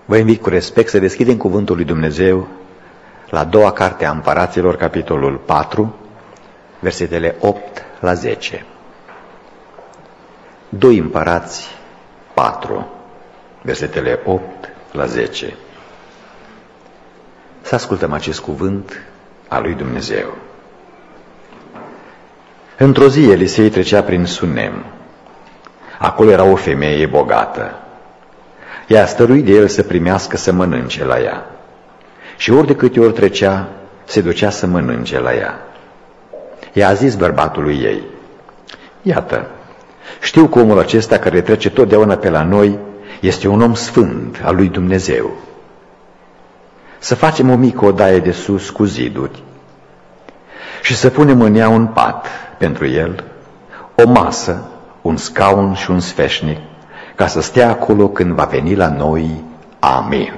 Vă invit cu respect să deschidem Cuvântul lui Dumnezeu la a doua carte a Împăraților, capitolul 4, versetele 8 la 10. 2 Împărați 4, versetele 8 la 10. Să ascultăm acest cuvânt al lui Dumnezeu. Într-o zi Elisei trecea prin Sunem. Acolo era o femeie bogată. Ea stăruit de el să primească să mănânce la ea. Și ori de câte ori trecea, se ducea să mănânce la ea. Ea a zis bărbatului ei: iată, știu că omul acesta care trece totdeauna pe la noi este un om sfânt al lui Dumnezeu. Să facem o mică odaie de sus cu ziduri și să punem în ea un pat pentru el, o masă, un scaun și un sfeșnic, ca să stea acolo când va veni la noi. Amin.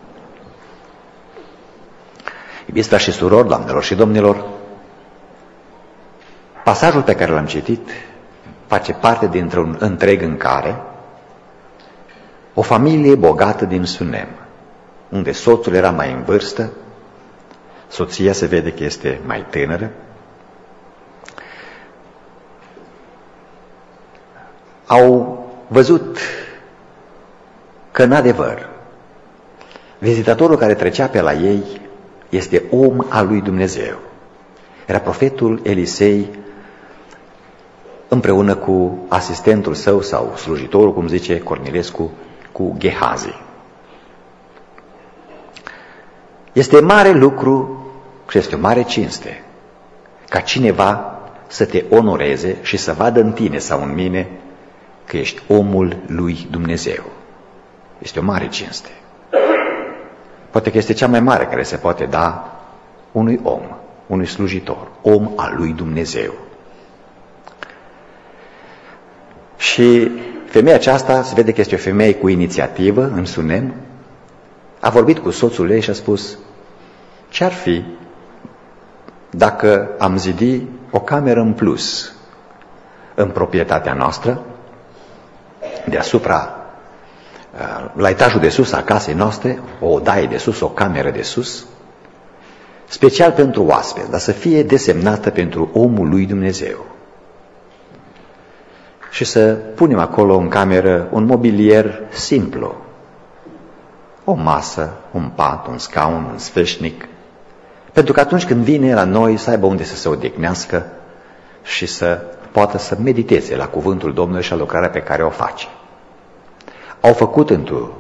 Iubiți frați și surori, doamnelor și domnilor, pasajul pe care l-am citit face parte dintr-un întreg în care o familie bogată din Sunem, unde soțul era mai în vârstă, soția se vede că este mai tânără, au văzut că, în adevăr, vizitatorul care trecea pe la ei este om al lui Dumnezeu. Era profetul Elisei împreună cu asistentul său sau slujitorul, cum zice Cornilescu, cu Gehazi. Este mare lucru și este o mare cinste ca cineva să te onoreze și să vadă în tine sau în mine că ești omul lui Dumnezeu. Este o mare cinste. Poate că este cea mai mare care se poate da unui om, unui slujitor, om al lui Dumnezeu. Și femeia aceasta se vede că este o femeie cu inițiativă în Sunem. A vorbit cu soțul ei și a spus: ce-ar fi dacă am zidi o cameră în plus în proprietatea noastră, deasupra, la etajul de sus a casei noastre, o odaie de sus, o cameră de sus, special pentru oaspeți, dar să fie desemnată pentru omul lui Dumnezeu. Și să punem acolo în cameră un mobilier simplu, o masă, un pat, un scaun, un sfeșnic, pentru că atunci când vine la noi să aibă unde să se odihnească și să poată să mediteze la cuvântul Domnului și la lucrarea pe care o face. Au făcut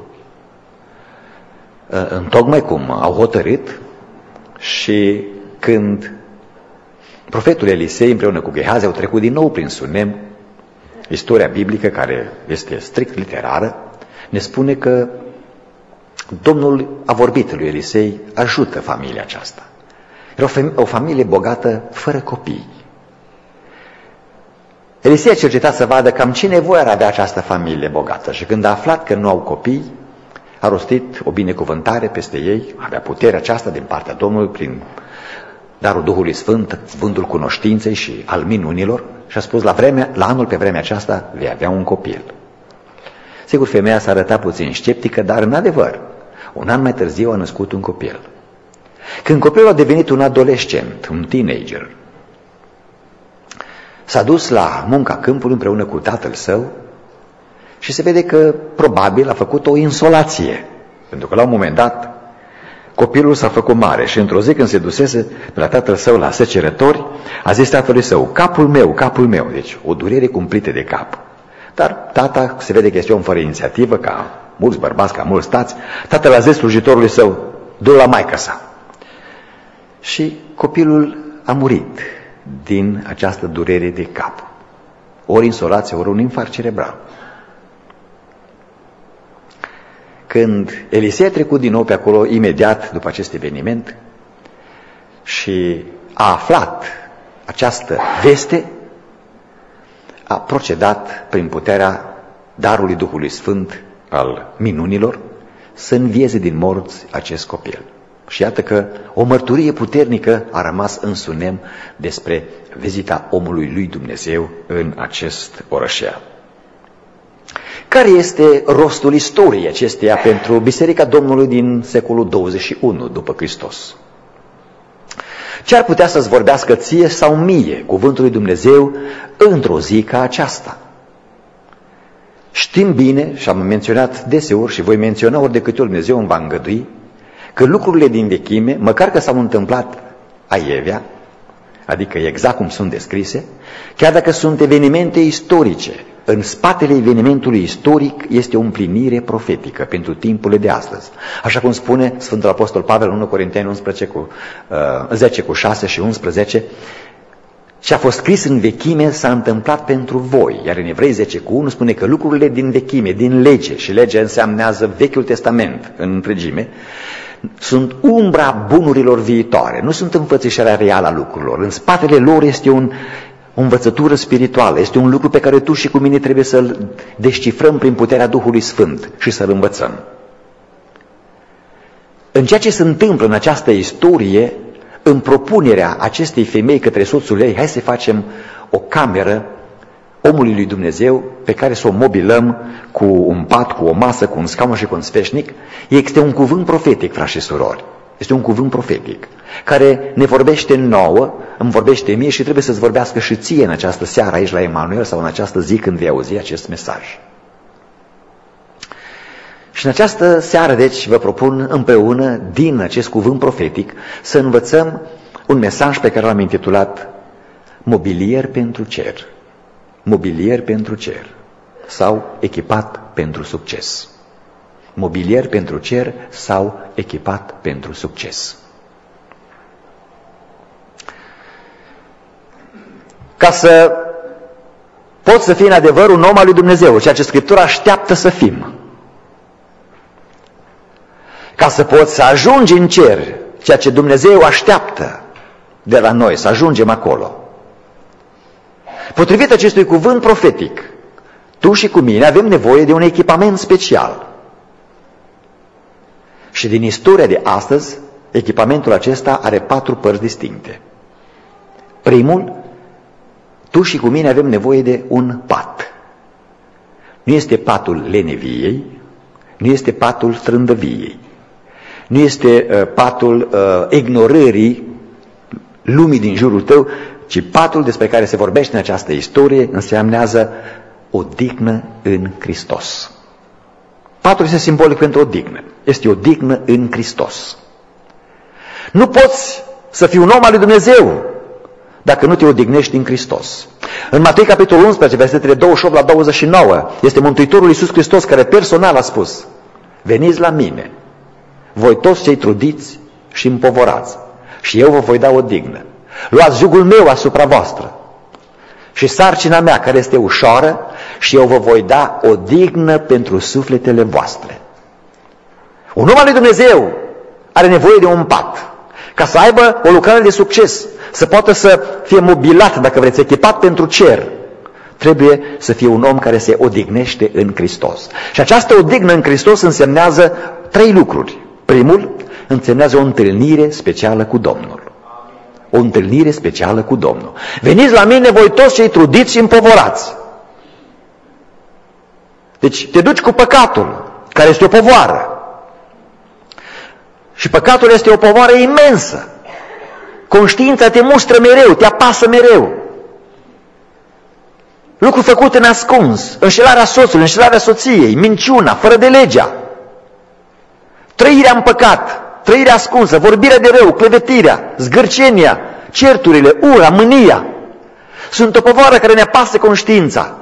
întocmai cum au hotărât. Și când profetul Elisei împreună cu Gehazi au trecut din nou prin Sunem, istoria biblică, care este strict literară, ne spune că Domnul a vorbit lui Elisei: ajută familia aceasta. Era o familie bogată, fără copii. Elisei a cercetat să vadă cam ce nevoie ar avea această familie bogată și când a aflat că nu au copii, a rostit o binecuvântare peste ei, avea puterea aceasta din partea Domnului prin darul Duhului Sfânt, vântul cunoștinței și al minunilor, și a spus: la anul pe vremea aceasta vei avea un copil. Sigur, femeia s-a arătat puțin sceptică, dar în adevăr, un an mai târziu a născut un copil. Când copilul a devenit un adolescent, un teenager, s-a dus la munca câmpului împreună cu tatăl său și se vede că probabil a făcut o insolație, pentru că la un moment dat copilul s-a făcut mare și într-o zi când se dusese pe la tatăl său la secerători, a zis tatălui său: capul meu, capul meu. Deci o durere cumplită de cap. Dar tata se vede că este om fără inițiativă, ca mulți bărbați, ca mulți tați. Tatăl a zis slujitorului său: du-l la maică sa. Și copilul a murit din această durere de cap. Ori insolație, ori un infarct cerebral. Când Elisei a trecut din nou pe acolo, imediat după acest eveniment, și a aflat această veste, a procedat prin puterea darului Duhului Sfânt al minunilor să învieze din morți acest copil. Și iată că o mărturie puternică a rămas în Sunem despre vizita omului lui Dumnezeu în acest orășel. Care este rostul istoriei acesteia pentru Biserica Domnului din secolul 21 după Hristos? Ce ar putea să-ți vorbească ție sau mie cuvântul lui Dumnezeu într-o zi ca aceasta? Știm bine, și am menționat deseori și voi menționa ori de câte ori Dumnezeu îmi va îngădui, că lucrurile din vechime, măcar că s-au întâmplat aievea, adică exact cum sunt descrise, chiar dacă sunt evenimente istorice, în spatele evenimentului istoric este o împlinire profetică pentru timpurile de astăzi. Așa cum spune Sfântul Apostol Pavel în 1 Corinteni 10 cu 6 și 11, ce a fost scris în vechime s-a întâmplat pentru voi. Iar în Evrei 10 cu 1 spune că lucrurile din vechime, din lege, și legea înseamnează Vechiul Testament în întregime, sunt umbra bunurilor viitoare, nu sunt înfățișarea reală a lucrurilor. În spatele lor este o învățătură spirituală, este un lucru pe care tu și cu mine trebuie să-l descifrăm prin puterea Duhului Sfânt și să-l învățăm. În ceea ce se întâmplă în această istorie, în propunerea acestei femei către soțul ei, hai să facem o cameră omului lui Dumnezeu pe care să o mobilăm cu un pat, cu o masă, cu un scaun și cu un sfeșnic, este un cuvânt profetic, frați și surori. Este un cuvânt profetic care ne vorbește nouă, îmi vorbește mie și trebuie să-ți vorbească și ție în această seară aici la Emanuel sau în această zi când vei auzi acest mesaj. Și în această seară, deci, vă propun împreună, din acest cuvânt profetic, să învățăm un mesaj pe care l-am intitulat Mobilier pentru cer. Mobilier pentru cer sau echipat pentru succes. Mobilier pentru cer sau echipat pentru succes. Ca să poți să fii în adevăr un om al lui Dumnezeu, ceea ce Scriptura așteaptă să fim. Ca să poți să ajungi în cer, ceea ce Dumnezeu așteaptă de la noi, să ajungem acolo. Potrivit acestui cuvânt profetic, tu și cu mine avem nevoie de un echipament special. Și din istoria de astăzi, echipamentul acesta are 4 părți distincte. Primul, tu și cu mine avem nevoie de un pat. Nu este patul leneviei, nu este patul trândăviei, nu este patul ignorării lumii din jurul tău, ci patul despre care se vorbește în această istorie însemnează odihnă în Hristos. Patul este simbolic pentru odihnă. Este odihnă în Hristos. Nu poți să fii un om al lui Dumnezeu dacă nu te odihnești în Hristos. În Matei capitolul 11, versetele 28 la 29, este Mântuitorul Iisus Hristos care personal a spus: veniți la mine, voi toți cei trudiți și împovorați, și eu vă voi da odihnă. Luați jugul meu asupra voastră și sarcina mea care este ușoară, și eu vă voi da odihnă pentru sufletele voastre. Un om al lui Dumnezeu are nevoie de un pat ca să aibă o lucrare de succes, să poată să fie mobilat, dacă vreți, echipat pentru cer. Trebuie să fie un om care se odihnește în Hristos. Și această odihnă în Hristos însemnează 3 lucruri. Primul, însemnează o întâlnire specială cu Domnul. O întâlnire specială cu Domnul. Veniți la mine voi toți cei trudiți și împovorați. Deci te duci cu păcatul, care este o povoară. Și păcatul este o povoară imensă. Conștiința te mustră mereu, te apasă mereu. Lucru făcut în ascuns, înșelarea soțului, înșelarea soției, minciuna, fără de legea. Trăirea în păcat, trăirea ascunsă, vorbirea de rău, clevetirea, zgârcenia, certurile, ura, mânia. Sunt o povară care ne apasă conștiința.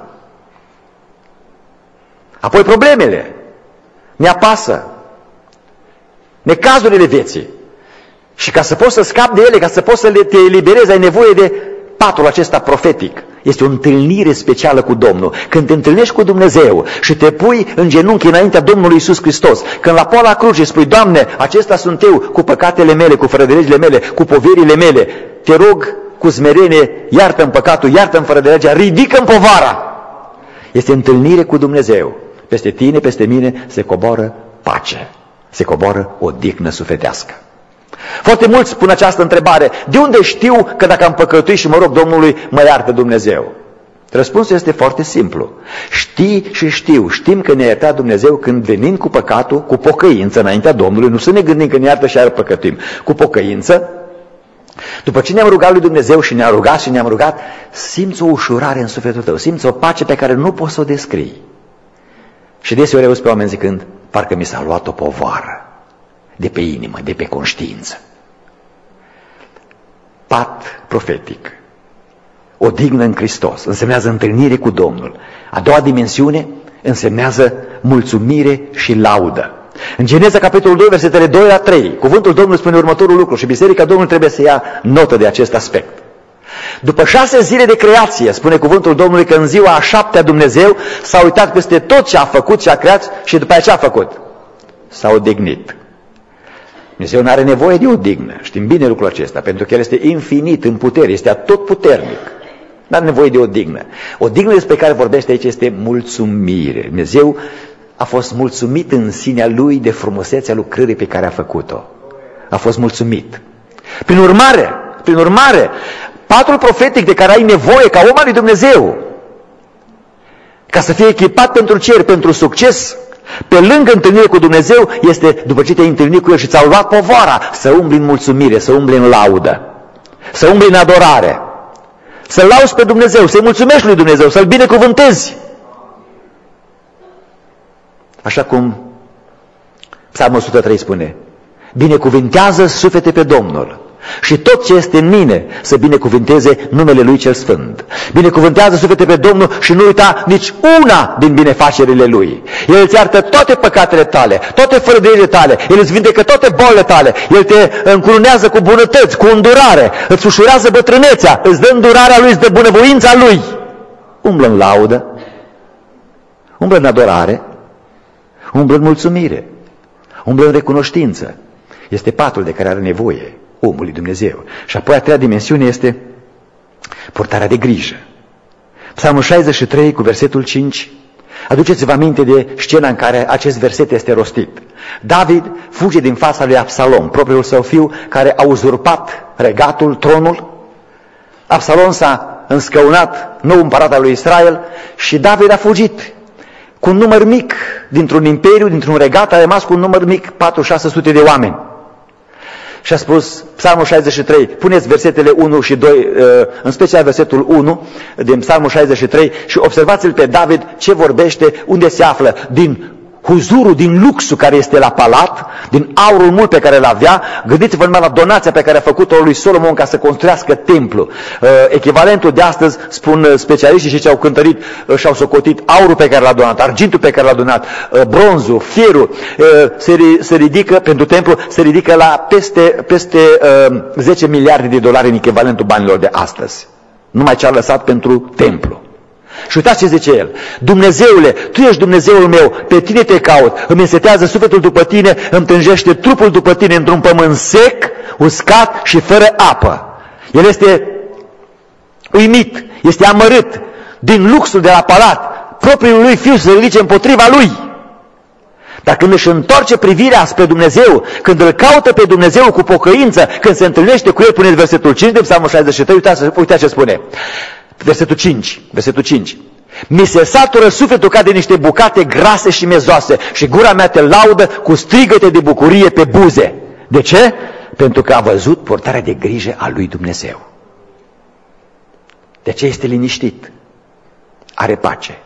Apoi problemele ne apasă, necazurile vieții. Și ca să poți să scapi de ele, ca să poți să te eliberezi, ai nevoie de patul acesta profetic. Este o întâlnire specială cu Domnul. Când te întâlnești cu Dumnezeu și te pui în genunchi înaintea Domnului Iisus Hristos, când la poala crucii spui: Doamne, acesta sunt eu, cu păcatele mele, cu fără de legile mele, cu poverile mele, te rog cu smerenie, iartă-mi păcatul, iartă-mi fără de legea, ridică-mi povara. Este întâlnire cu Dumnezeu. Peste tine, peste mine se coboară pace, se coboară odihnă sufletească. Foarte mulți pun această întrebare: de unde știu că dacă am păcătuit și mă rog Domnului, mă iartă Dumnezeu? Răspunsul este foarte simplu. Știi și știm că ne-a iertat Dumnezeu când venim cu păcatul, cu pocăință înaintea Domnului, nu să ne gândim că ne iartă și iar păcătuim, cu pocăință. După ce ne-am rugat lui Dumnezeu și ne-am rugat, simți o ușurare în sufletul tău, simți o pace pe care nu poți să o descrii. Și deseori auzi pe oameni zicând, parcă mi s-a luat o povară de pe inimă, de pe conștiință. Pat profetic, odihnă în Hristos, însemnează întâlnire cu Domnul. A doua dimensiune însemnează mulțumire și laudă. În Geneza, capitolul 2, versetele 2 la 3, cuvântul Domnului spune următorul lucru și Biserica Domnului trebuie să ia notă de acest aspect. După 6 zile de creație, spune cuvântul Domnului că în ziua a 7-a Dumnezeu s-a uitat peste tot ce a făcut și a creat și după aceea ce a făcut? S-a odihnit. Dumnezeu nu are nevoie de odihnă, știm bine lucrul acesta, pentru că El este infinit în putere, este atotputernic. Nu are nevoie de odihnă. Odihnă despre care vorbește aici este mulțumire. Dumnezeu a fost mulțumit în sinea Lui de frumusețea lucrării pe care a făcut-o. A fost mulțumit. Prin urmare, patul profetic de care ai nevoie ca om al lui Dumnezeu, ca să fie echipat pentru cer, pentru succes, pe lângă întâlnire cu Dumnezeu, este după ce te-ai întâlnit cu El și ți-au luat povara, să umbli în mulțumire, să umbli în laudă, să umbli în adorare, să-L lauzi pe Dumnezeu, să-i mulțumești lui Dumnezeu, să-L binecuvântezi. Așa cum Psalmul 103 spune, binecuvintează suflete pe Domnul și tot ce este în mine să binecuvinteze numele Lui cel Sfânt. Binecuvântează suflete pe Domnul și nu uita nici una din binefacerile Lui. El îți iartă toate păcatele tale, toate fărăduirile tale, El îți vindecă toate bolile tale, El te încurunează cu bunătăți, cu îndurare, îți ușurează bătrânețea, îți dă îndurarea Lui, îți dă bunăvoința Lui. Umblă în laudă, umblă în adorare, umblă în mulțumire, umblă în recunoștință. Este patul de care are nevoie omul lui Dumnezeu. Și apoi a treia dimensiune este purtarea de grijă. Psalmul 63 cu versetul 5. Aduceți-vă aminte de scena în care acest verset este rostit. David fuge din fața lui Absalom, propriul său fiu, care a uzurpat regatul, tronul. Absalom s-a înscăunat, nou împărat al lui Israel, și David a fugit cu un număr mic dintr-un imperiu, dintr-un regat, a rămas cu un număr mic, 400-600 de oameni. Și a spus, Psalmul 63, puneți versetele 1 și 2, în special versetul 1 din Psalmul 63 și observați-l pe David ce vorbește, unde se află, din huzurul, din luxul care este la palat, din aurul mult pe care îl avea. Gândiți-vă numai la donația pe care a făcut-o lui Solomon ca să construiască templu. Echivalentul de astăzi, spun specialiștii și ce au cântărit și-au socotit aurul pe care l-a donat, argintul pe care l-a donat, bronzul, fierul, se ridică, pentru templu, se ridică la peste 10 miliarde de dolari în echivalentul banilor de astăzi. Numai ce a lăsat pentru templu. Și uitați ce zice el, Dumnezeule, Tu ești Dumnezeul meu, pe Tine te caut, îmi însetează sufletul după Tine, îmi tânjește trupul după Tine într-un pământ sec, uscat și fără apă. El este uimit, este amărât din luxul de la palat, propriul lui fiu să ridice împotriva lui. Dar când își întoarce privirea spre Dumnezeu, când îl caută pe Dumnezeu cu pocăință, când se întâlnește cu el, puneți versetul 5 de Psalmul 63, uitați ce spune. Versetul 5. Mi se satură sufletul ca de niște bucate grase și mezoase și gura mea te laudă cu strigăte de bucurie pe buze. De ce? Pentru că a văzut purtarea de grijă a lui Dumnezeu. De ce este liniștit? Are pace.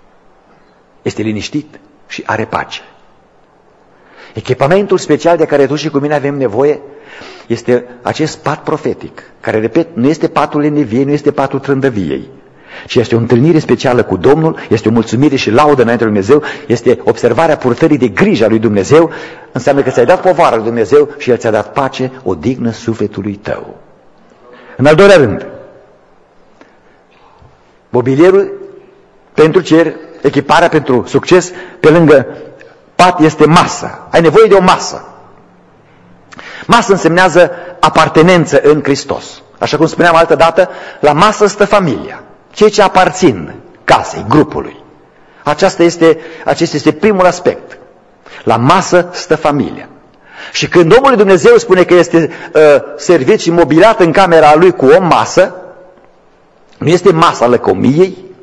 Este liniștit și are pace. Echipamentul special de care tu și cu mine avem nevoie este acest pat profetic, care, repet, nu este patul leneviei, nu este patul trândăviei, ci este o întâlnire specială cu Domnul, este o mulțumire și laudă înaintea lui Dumnezeu, este observarea purtării de grijă a lui Dumnezeu, înseamnă că ți-ai dat povara lui Dumnezeu și El ți-a dat pace, odihnă sufletului tău. În al doilea rând, mobilierul pentru cer, echiparea pentru succes, pe lângă pat este masă. Ai nevoie de o masă. Masă însemnează apartenență în Hristos. Așa cum spuneam altă dată, la masă stă familia. Cei ce aparțin casei, grupului. Acesta este primul aspect. La masă stă familia. Și când omul lui Dumnezeu spune că este servit și mobilat în camera lui cu o masă, nu este masa lăcomiei,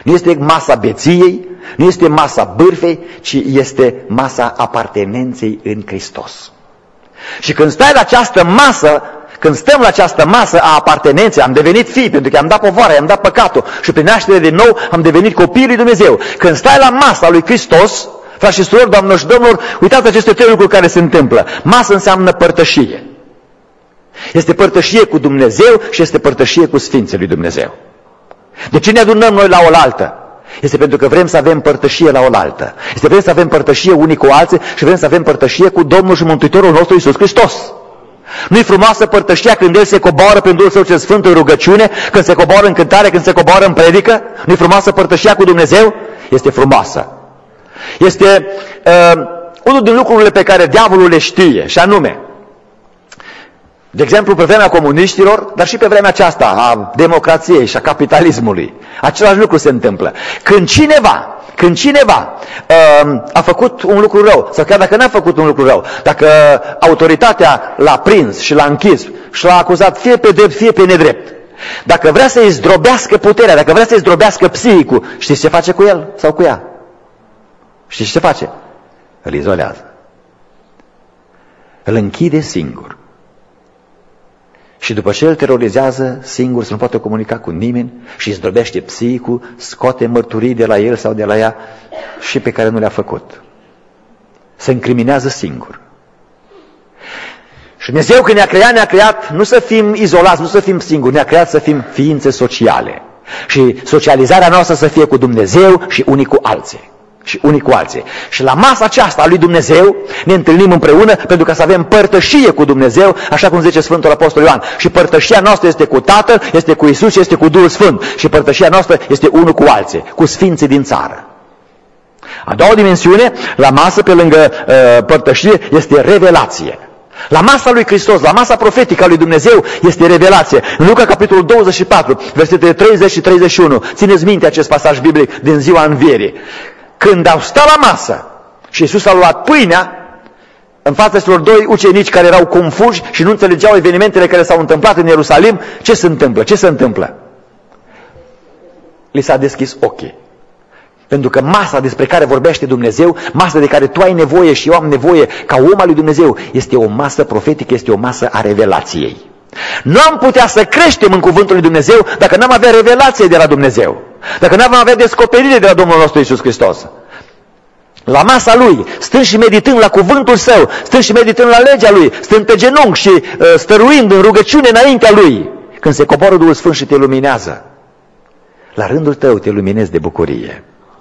Nu este masa beției, nu este masa bârfei, ci este masa apartenenței în Hristos. Și când stai la această masă, când stăm la această masă a apartenenței, am devenit fii, pentru că am dat povoara, am dat păcatul și prin naștere din nou am devenit copiii lui Dumnezeu. Când stai la masa lui Hristos, frați și surori, doamnelor și domnilor, uitați aceste trei lucruri care se întâmplă. Masă înseamnă părtășie. Este părtășie cu Dumnezeu și este părtășie cu Sfinții lui Dumnezeu. De ce ne adunăm noi la oaltă? Este pentru că vrem să avem părtășie la oaltă. Este vrem să avem părtășie unii cu alții și vrem să avem părtășie cu Domnul și Mântuitorul nostru Iisus Hristos. Nu-i frumoasă părtășia când El se coboară prin Duhul Său cel Sfânt în rugăciune, când se coboară în cântare, când se coboară în predică? Nu-i frumoasă părtășia cu Dumnezeu? Este frumoasă. Este unul din lucrurile pe care diavolul le știe, și anume, de exemplu, pe vremea comuniștilor, dar și pe vremea aceasta a democrației și a capitalismului, același lucru se întâmplă. Când cineva a făcut un lucru rău, sau chiar dacă n-a făcut un lucru rău, dacă autoritatea l-a prins și l-a închis și l-a acuzat fie pe drept, fie pe nedrept, dacă vrea să-i zdrobească puterea, dacă vrea să-i zdrobească psihicul, știți ce face cu el sau cu ea? Știți ce face? Îl izolează. Îl închide singur. Și după ce îl terorizează singur, să nu poate comunica cu nimeni și îi zdrobește psihicul, scoate mărturii de la el sau de la ea și pe care nu le-a făcut. Se incriminează singur. Și Dumnezeu când ne-a creat nu să fim izolați, nu să fim singuri, ne-a creat să fim ființe sociale. Și socializarea noastră să fie cu Dumnezeu și unii cu alții. Și la masa aceasta a lui Dumnezeu ne întâlnim împreună pentru ca să avem părtășie cu Dumnezeu, așa cum zice Sfântul Apostol Ioan. Și părtășia noastră este cu Tatăl, este cu Iisus și este cu Duhul Sfânt. Și părtășia noastră este unul cu alții, cu sfinții din țară. A doua dimensiune, la masă, pe lângă părtășie, este revelație. La masa lui Hristos, la masa profetică a lui Dumnezeu este revelație. În Luca, capitolul 24, versetele 30 și 31, țineți minte acest pasaj biblic din ziua învierii. Când au stat la masă și Iisus a luat pâinea în fața celor doi ucenici care erau confuși și nu înțelegeau evenimentele care s-au întâmplat în Ierusalim, ce se întâmplă? Ce se întâmplă? Li s-a deschis ochii. Pentru că masa despre care vorbește Dumnezeu, masa de care tu ai nevoie și eu am nevoie ca om al lui Dumnezeu, este o masă profetică, este o masă a revelației. Nu am putea să creștem în cuvântul lui Dumnezeu dacă n-am avea revelație de la Dumnezeu, dacă n-am avea descoperire de la Domnul nostru Iisus Hristos. La masa Lui, stând și meditând la cuvântul Său, stând și meditând la legea Lui, stând pe genunchi și stăruind în rugăciune înaintea Lui, când se coboară Duhul Sfânt și te luminează, la rândul tău te luminezi de bucurie.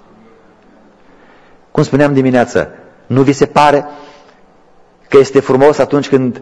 Cum spuneam dimineață, nu vi se pare că este frumos atunci când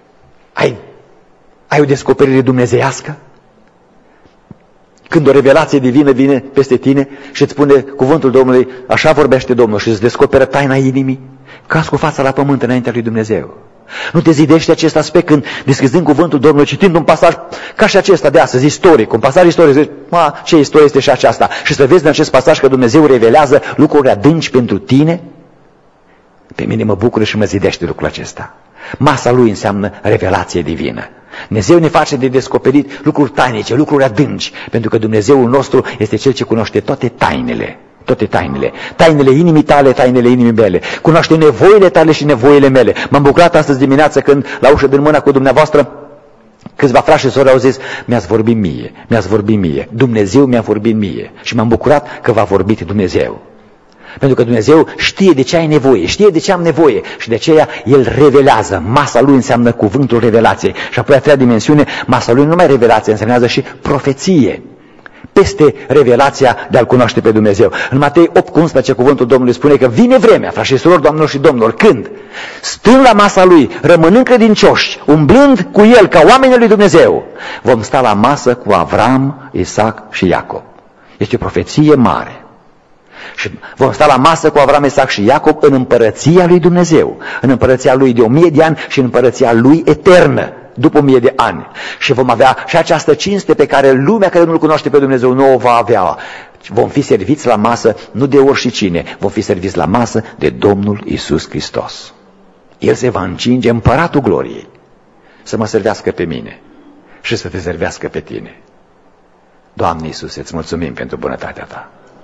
ai o descoperire dumnezeiască? Când o revelație divină vine peste tine și îți spune cuvântul Domnului, așa vorbește Domnul și îți descoperă taina inimii, cazi cu fața la pământ înaintea lui Dumnezeu. Nu te zidește acest aspect când, deschizând cuvântul Domnului, citind un pasaj ca și acesta de astăzi, istoric, un pasaj istoric, zici, ce istorie este și aceasta? Și să vezi în acest pasaj că Dumnezeu revelează lucruri adânci pentru tine? Pe mine mă bucură și mă zidește lucrul acesta. Masa Lui înseamnă revelație divină. Dumnezeu ne face de descoperit lucruri tainice, lucruri adânci, pentru că Dumnezeul nostru este Cel ce cunoaște toate tainele. Toate tainele. Tainele inimii tale, tainele inimii mele. Cunoaște nevoile tale și nevoile mele. M-am bucurat astăzi dimineață când, la ușă din mâna cu dumneavoastră, câțiva frați și sori au zis, mi-ați vorbit mie. Dumnezeu mi-a vorbit mie. Și m-am bucurat că v-a vorbit Dumnezeu. Pentru că Dumnezeu știe de ce ai nevoie, știe de ce am nevoie și de aceea El revelează. Masa Lui înseamnă cuvântul revelației. Și apoi a treia dimensiune, masa Lui nu numai revelație, însemnează și profeție. Peste revelația de a-L cunoaște pe Dumnezeu. În Matei 8,11 cuvântul Domnului spune că vine vremea, frați și surori, doamnelor și domnilor, când, stând la masa Lui, rămânând credincioși, umblând cu El ca oamenii lui Dumnezeu, vom sta la masă cu Avram, Isaac și Iacob. Este o profeție mare. Și vom sta la masă cu Avram, Isaac și Iacob în împărăția lui Dumnezeu, în împărăția Lui de 1000 de ani și în împărăția Lui eternă, după 1000 de ani. Și vom avea și această cinste pe care lumea care nu-L cunoaște pe Dumnezeu nu o va avea. Vom fi serviți la masă nu de oricine, vom fi serviți la masă de Domnul Iisus Hristos. El se va încinge, împăratul gloriei, să mă servească pe mine și să te servească pe tine. Doamne Iisuse, îți mulțumim pentru bunătatea Ta.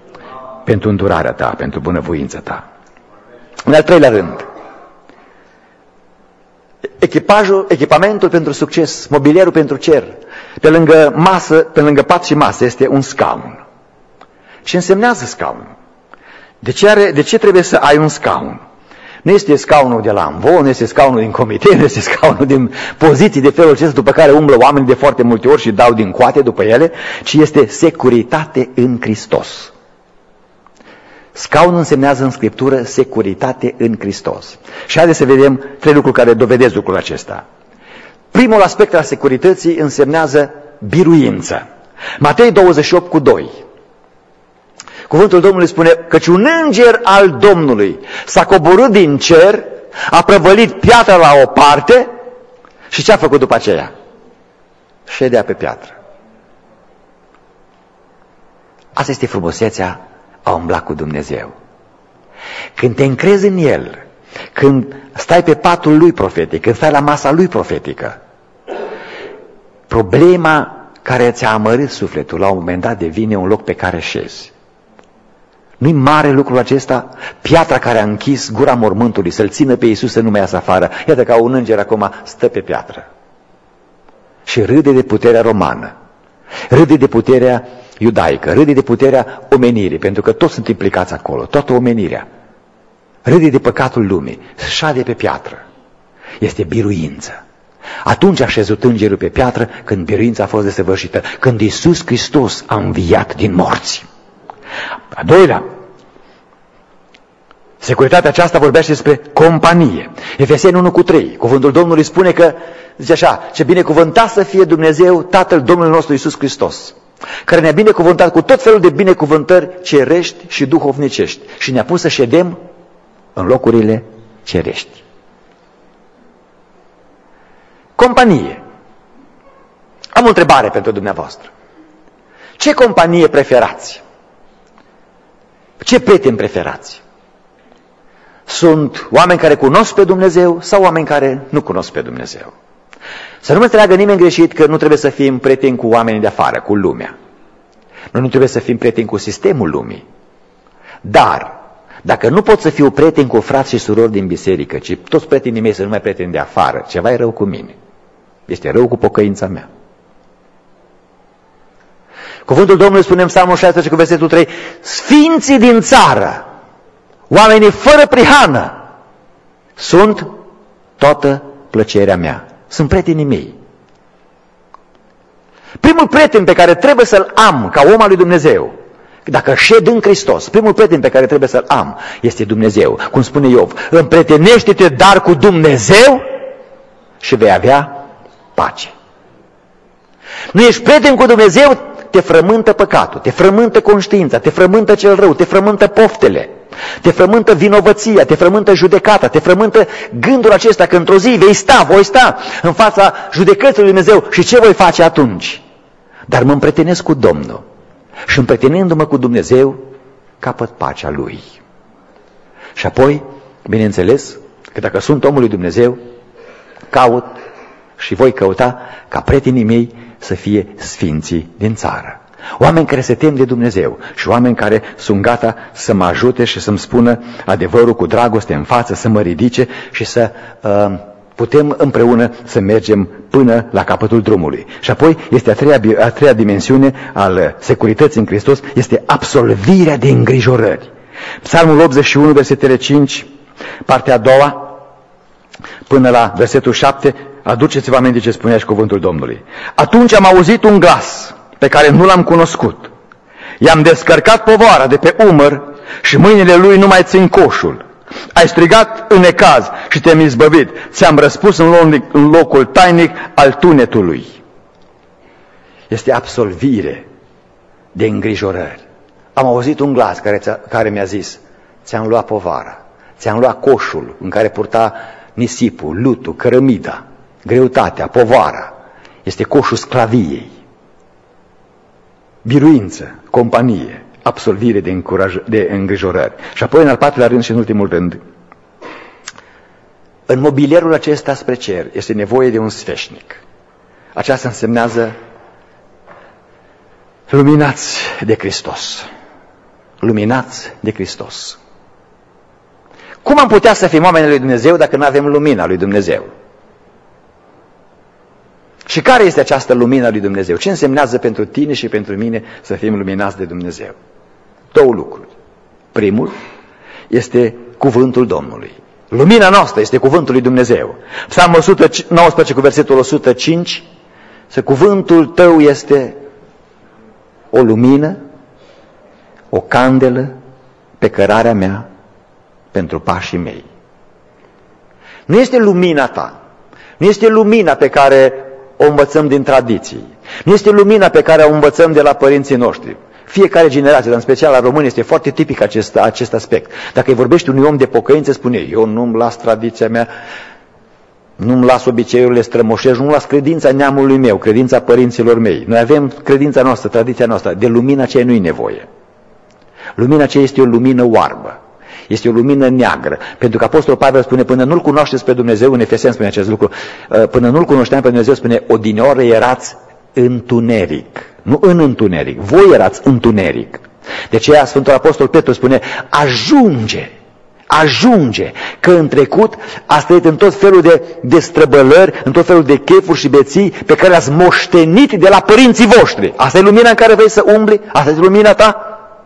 pentru îndurarea ta, pentru bunăvoința ta. În al treilea rând, echipamentul pentru succes, mobilierul pentru cer, pe lângă masă, pe lângă pat și masă, este un scaun. Ce însemnează scaunul? De ce trebuie să ai un scaun? Nu este scaunul de la amvon, nu este scaunul din comitet, nu este scaunul din poziții de felul acesta după care umblă oamenii de foarte multe ori și dau din coate după ele, ci este securitate în Hristos. Scaunul însemnează în Scriptură securitate în Hristos. Și haideți să vedem trei lucruri care dovedesc lucrul acesta. Primul aspect al securității însemnează biruință. Matei 28:2. Cuvântul Domnului spune: căci un înger al Domnului s-a coborât din cer, a prăvălit piatra la o parte și ce a făcut după aceea? Ședea pe piatră. Asta este frumusețea a umbla cu Dumnezeu. Când te încrezi în El, când stai pe patul Lui profetic, când stai la masa Lui profetică, problema care ți-a amărât sufletul la un moment dat devine un loc pe care șezi. Nu-i mare lucrul acesta? Piatra care a închis gura mormântului să-L țină pe Iisus să nu mai iasă afară. Iată ca un înger acum stă pe piatră și râde de puterea romană, râde de puterea iudaică, râde de puterea omenirii, pentru că toți sunt implicați acolo, toată omenirea. Râde de păcatul lumii, șade pe piatră. Este biruință. Atunci a șezut îngerul pe piatră când biruința a fost desăvârșită, când Iisus Hristos a înviat din morți. A doilea, securitatea aceasta vorbește despre companie. Efeseni 1:3, cuvântul Domnului spune că, zice așa: ce binecuvântat să fie Dumnezeu, Tatăl Domnului nostru Iisus Hristos, care ne-a binecuvântat cu tot felul de binecuvântări cerești și duhovnicești și ne-a pus să ședem în locurile cerești. Companie. Am o întrebare pentru dumneavoastră. Ce companie preferați? Ce prieteni preferați? Sunt oameni care cunosc pe Dumnezeu sau oameni care nu cunosc pe Dumnezeu? Să nu mă înțeleagă nimeni greșit că nu trebuie să fim prieteni cu oamenii de afară, cu lumea. Noi nu trebuie să fim prieteni cu sistemul lumii. Dar, dacă nu pot să fiu prieten cu frați și surori din biserică, ci toți prietenii mei sunt numai prieteni de afară, ceva e rău cu mine. Este rău cu pocăința mea. Cuvântul Domnului spune în Psalmul 16 cu versetul 3: sfinții din țară, oamenii fără prihană, sunt toată plăcerea mea. Sunt prietenii mei. Primul prieten pe care trebuie să-l am ca om al lui Dumnezeu, dacă șed în Hristos, primul prieten pe care trebuie să-l am este Dumnezeu. Cum spune Iov: împrietenește-te dar cu Dumnezeu și vei avea pace. Nu ești prieten cu Dumnezeu, te frământă păcatul, te frământă conștiința, te frământă cel rău, te frământă poftele, te frământă vinovăția, te frământă judecata, te frământă gândul acesta că într-o zi voi sta în fața judecății lui Dumnezeu și ce voi face atunci? Dar mă împrietenesc cu Domnul și împrietenindu-mă cu Dumnezeu, capăt pacea Lui. Și apoi, bineînțeles, că dacă sunt omul lui Dumnezeu, caut și voi căuta ca prietenii mei să fie sfinții din țară. Oameni care se tem de Dumnezeu și oameni care sunt gata să mă ajute și să-mi spună adevărul cu dragoste în față, să mă ridice și să putem împreună să mergem până la capătul drumului. Și apoi este a treia dimensiune al securității în Hristos, este absolvirea de îngrijorări. Psalmul 81, versetele 5, partea a doua, până la versetul 7, aduceți-vă aminte ce spunea și cuvântul Domnului. Atunci am auzit un glas pe care nu l-am cunoscut. I-am descărcat povara de pe umăr și mâinile lui nu mai țin coșul. Ai strigat în necaz și te-am izbăvit. Ți-am răspuns în locul tainic al tunetului. Este absolvire de îngrijorări. Am auzit un glas care mi-a zis: ți-am luat povara, ți-am luat coșul în care purta nisipul, lutul, cărămida, greutatea, povara. Este coșul sclaviei. Biruință, companie, absolvire de îngrijorări. Și apoi, în al patrulea rând și în ultimul rând, în mobilierul acesta spre cer este nevoie de un sfeșnic. Aceasta însemnează luminați de Hristos. luminați de Hristos. Cum am putea să fim oamenii lui Dumnezeu dacă nu avem lumina lui Dumnezeu? Și care este această lumină a lui Dumnezeu? Ce însemnează pentru tine și pentru mine să fim luminați de Dumnezeu? Două lucruri. Primul este cuvântul Domnului. Lumina noastră este cuvântul lui Dumnezeu. Psalmul 119 cu versetul 105, să cuvântul tău este o lumină, o candelă pe cărarea mea pentru pașii mei. Nu este lumina ta, nu este lumina pe care o învățăm din tradiții, nu este lumina pe care o învățăm de la părinții noștri. Fiecare generație, dar în special la români, este foarte tipic acest aspect. Dacă îi vorbești unui om de pocăință, spune, eu nu-mi las tradiția mea, nu-mi las obiceiurile strămoșești, nu-mi las credința neamului meu, credința părinților mei. Noi avem credința noastră, tradiția noastră, de lumina aceea nu-i nevoie. Lumina aceea este o lumină oarbă, este o lumină neagră. Pentru că Apostolul Pavel spune, până nu-L cunoașteți pe Dumnezeu, în Efeseni spune acest lucru, până nu-L cunoșteam pe Dumnezeu, spune, odinioară erați întuneric. Nu în întuneric, voi erați întuneric. De aceea Sfântul Apostol Petru spune, ajunge că în trecut ați trăit în tot felul de destrăbălări, în tot felul de chefuri și beții pe care le-ați moștenit de la părinții voștri. Asta e lumina în care vrei să umbli? Asta e lumina ta?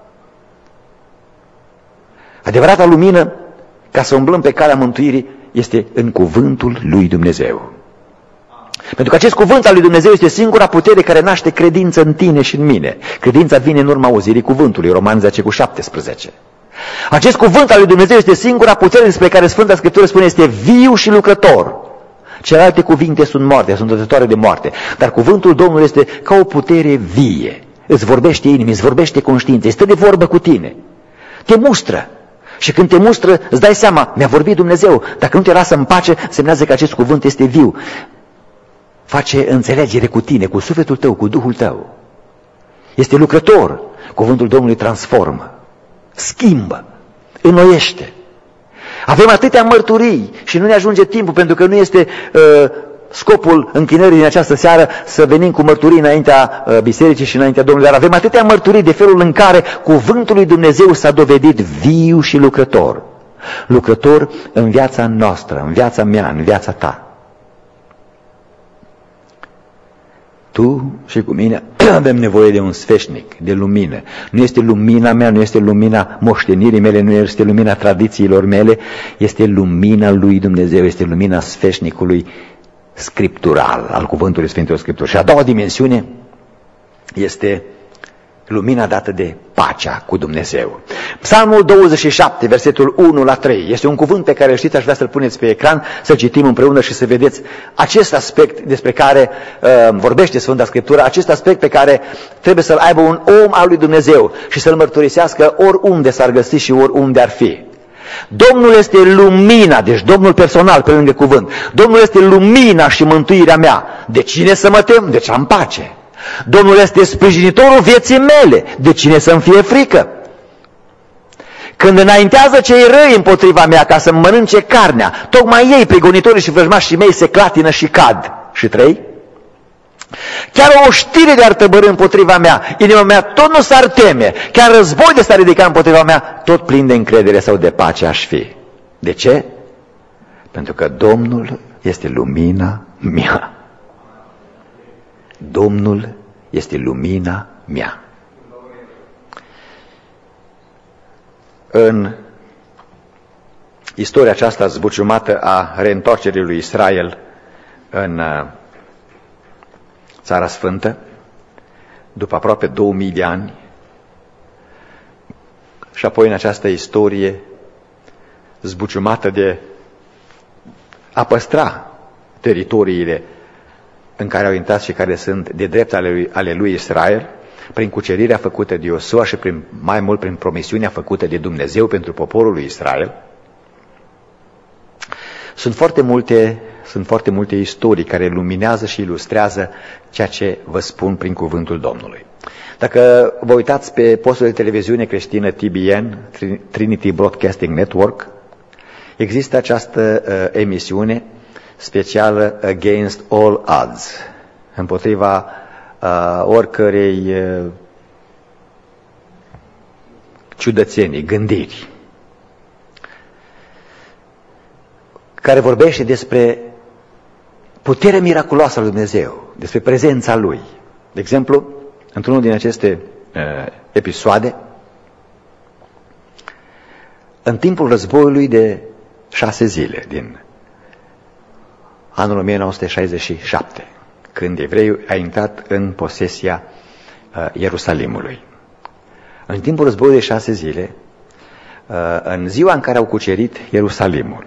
Adevărata lumină, ca să umblăm pe calea mântuirii, este în cuvântul lui Dumnezeu. Pentru că acest cuvânt al lui Dumnezeu este singura putere care naște credință în tine și în mine. Credința vine în urma auzirii cuvântului, Romani 10 cu 17. Acest cuvânt al lui Dumnezeu este singura putere despre care Sfânta Scriptură spune este viu și lucrător. Celelalte cuvinte sunt moarte, sunt dătătoare de moarte. Dar cuvântul Domnului este ca o putere vie. Îți vorbește inimii, îți vorbește conștiinței, stă de vorbă cu tine. Te mustră. Și când te mustră, îți dai seama, mi-a vorbit Dumnezeu. Dacă nu te lasă în pace, semnează că acest cuvânt este viu. Face înțelegere cu tine, cu sufletul tău, cu Duhul tău. Este lucrător. Cuvântul Domnului transformă, schimbă, înnoiește. Avem atâtea mărturii și nu ne ajunge timpul, pentru că nu este scopul închinării din această seară să venim cu mărturii înaintea bisericii și înaintea Domnului. Dar avem atâtea mărturii de felul în care cuvântul lui Dumnezeu s-a dovedit viu și lucrător. Lucrător în viața noastră, în viața mea, în viața ta. Tu și cu mine avem nevoie de un sfeșnic, de lumină. Nu este lumina mea, nu este lumina moștenirii mele, nu este lumina tradițiilor mele, este lumina lui Dumnezeu, este lumina sfeșnicului scriptural, al cuvântului Sfintului Scripturi. Și a doua dimensiune este lumina dată de pacea cu Dumnezeu. Psalmul 27, versetul 1 la 3, este un cuvânt pe care îl știți, aș vrea să-l puneți pe ecran, să citim împreună și să vedeți acest aspect despre care vorbește Sfânta Scriptură, acest aspect pe care trebuie să-l aibă un om al lui Dumnezeu și să-l mărturisească oriunde s-ar găsi și oriunde ar fi. Domnul este lumina, deci Domnul personal pe lângă cuvânt. Domnul este lumina și mântuirea mea. De cine să mă tem? Deci am pace. Domnul este sprijinitorul vieții mele. De cine să-mi fie frică? Când înaintează cei răi împotriva mea ca să-mi mănânce carnea, tocmai ei, prigonitorii și vrăjmașii mei, se clatină și cad. Și 3. Chiar o știre de-ar tăbărî împotriva mea, inima mea tot nu s-ar teme. Chiar război de s-ar ridica împotriva mea, tot plin de încredere sau de pace aș fi. De ce? Pentru că Domnul este lumina mea. Domnul este lumina mea. În istoria aceasta zbuciumată a reîntoarcerii lui Israel în Țara Sfântă, după aproape 2000 de ani, și apoi în această istorie zbuciumată de a păstra teritoriile în care au intrat și care sunt de drept ale lui Israel, prin cucerirea făcută de Iosua și mai mult prin promisiunea făcută de Dumnezeu pentru poporul lui Israel. Sunt foarte multe istorii care luminează și ilustrează ceea ce vă spun prin cuvântul Domnului. Dacă vă uitați pe postul de televiziune creștină TBN, Trinity Broadcasting Network, există această emisiune specială Against All Odds, împotriva oricărei ciudățenii, gândiri, care vorbește despre puterea miraculoasă a lui Dumnezeu, despre prezența Lui. De exemplu, într-unul din aceste episoade, în timpul războiului de 6 zile din anul 1967, când evreiul a intrat în posesia Ierusalimului. În timpul războiului de 6 zile, în ziua în care au cucerit Ierusalimul,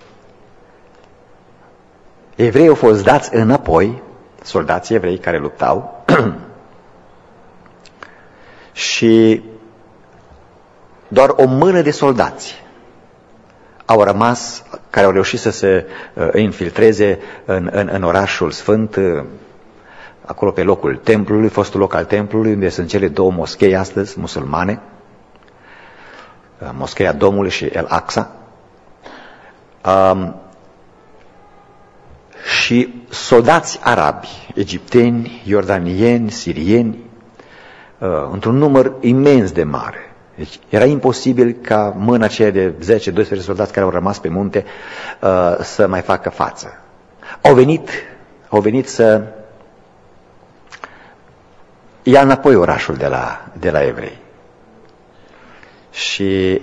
evreii au fost dați înapoi, soldații evrei care luptau, și doar o mână de soldați au rămas, care au reușit să se infiltreze în orașul sfânt, acolo pe locul templului, fostul loc al templului, unde sunt cele 2 moschei astăzi musulmane, Moscheea Domnului și El Aqsa. Și soldați arabi, egipteni, iordanieni, sirieni, într-un număr imens de mare. Deci era imposibil ca mâna aceea de 10-12 soldați care au rămas pe munte să mai facă față. Au venit să ia înapoi orașul de la evrei. Și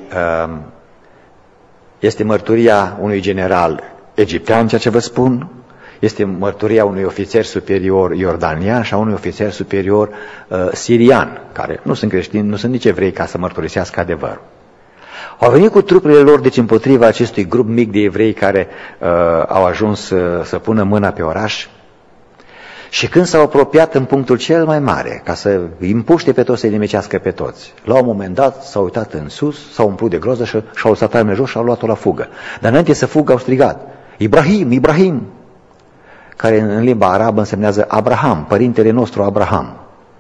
este mărturia unui general egiptean, ceea ce vă spun, este mărturia unui ofițer superior iordanian și a unui ofițer superior sirian, care nu sunt creștini, nu sunt nici evrei ca să mărturisească adevărul. Au venit cu trupele lor, deci împotriva acestui grup mic de evrei care au ajuns să pună mâna pe oraș. Și când s-au apropiat în punctul cel mai mare, ca să îi împuște pe toți, să-i nimicească pe toți, la un moment dat s-au uitat în sus, s-au umplut de groză și și-au lăsat armele jos și au luat-o la fugă. Dar înainte să fugă au strigat: Ibrahim, Ibrahim! Care în limba arabă însemnează Abraham, părintele nostru Abraham.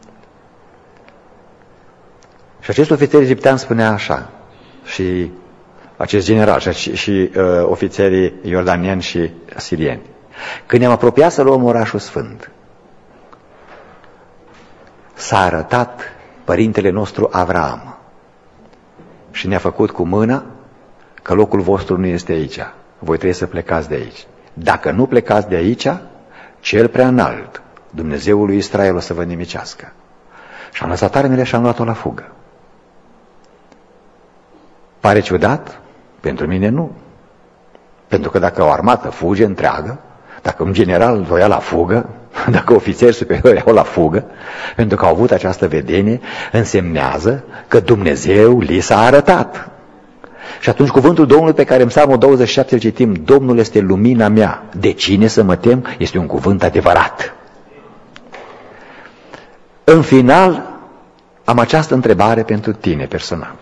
Și acest ofițer egiptean spunea așa, și acest general și ofițerii iordanieni și sirieni: când ne-am apropiat să luăm orașul sfânt, s-a arătat părintele nostru Avraam și ne-a făcut cu mâna că locul vostru nu este aici, voi trebuie să plecați de aici. Dacă nu plecați de aici, cel prea înalt, Dumnezeul lui Israel, o să vă nimicească. Și am lăsat armele și am luat-o la fugă. Pare ciudat? Pentru mine nu. Pentru că dacă o armată fuge întreagă, dacă un general o ia la fugă, dacă ofițeri superiori o la fugă, pentru că au avut această vedenie, însemnează că Dumnezeu li s-a arătat. Și atunci cuvântul Domnului pe care în Psalmul 27 îl citim, Domnul este lumina mea, de cine să mă tem? Este un cuvânt adevărat. În final, am această întrebare pentru tine personal.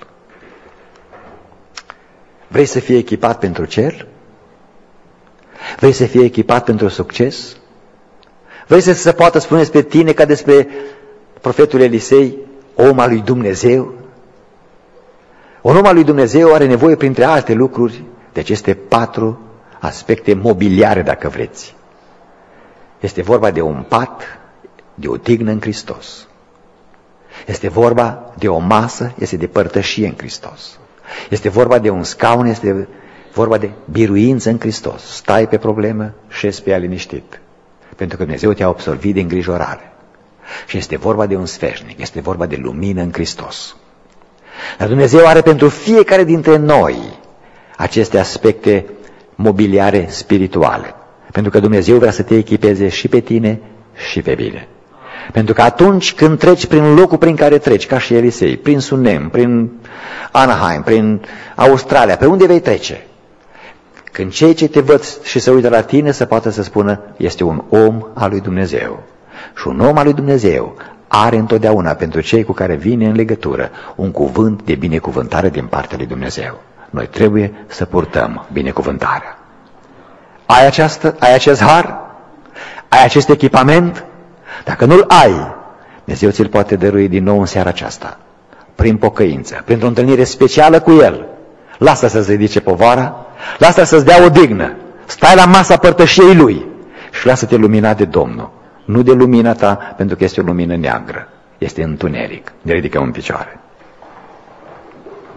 Vrei să fii echipat pentru cer? Vrei să fii echipat pentru succes? Vrei să se poată spune despre tine ca despre profetul Elisei, om al lui Dumnezeu? Un om al lui Dumnezeu are nevoie, printre alte lucruri, de aceste 4 aspecte mobiliare, dacă vreți. Este vorba de un pat, de o tignă în Hristos. Este vorba de o masă, este de părtășie în Hristos. Este vorba de un scaun, este vorba de biruință în Hristos. Stai pe problemă, șezi pe ea liniștit, pentru că Dumnezeu te-a absolvit de îngrijorare. Și este vorba de un sfeșnic, este vorba de lumină în Hristos. Dar Dumnezeu are pentru fiecare dintre noi aceste aspecte mobiliare spirituale. Pentru că Dumnezeu vrea să te echipeze și pe tine și pe bine. Pentru că atunci când treci prin locul prin care treci, ca și Elisei, prin Sunem, prin Anaheim, prin Australia, pe unde vei trece, când cei ce te văd și se uită la tine să poată să spună: este un om al lui Dumnezeu. Și un om al lui Dumnezeu are întotdeauna pentru cei cu care vine în legătură un cuvânt de binecuvântare din partea lui Dumnezeu. Noi trebuie să purtăm binecuvântarea. Ai acest har? Ai acest echipament? Dacă nu-l ai, Dumnezeu ți-l poate dărui din nou în seara aceasta, prin pocăință, printr-o întâlnire specială cu El. Lasă să-ți ridice povara, lasă să-ți dea o dignă, stai la masa părtășiei Lui și lasă-te lumina de Domnul. Nu de lumina ta, pentru că este o lumină neagră, este întuneric. Ne ridicăm în picioare.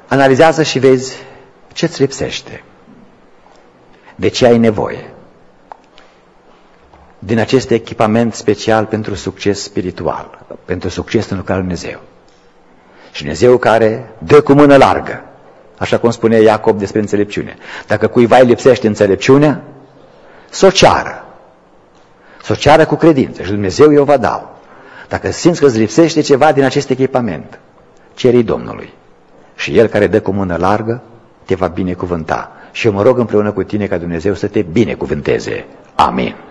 Analizează și vezi ce-ți lipsește, de ce ai nevoie din acest echipament special pentru succes spiritual, pentru succes în lucrarea lui Dumnezeu. Și Dumnezeu care dă cu mână largă, așa cum spune Iacob despre înțelepciune. Dacă cuiva îi lipsește înțelepciunea, s-o ceară. S-o ceară cu credință și Dumnezeu i-o va da. Dacă simți că îți lipsește ceva din acest echipament, ceri Domnului. Și El care dă cu mână largă te va binecuvânta. Și eu mă rog împreună cu tine ca Dumnezeu să te binecuvânteze. Amin.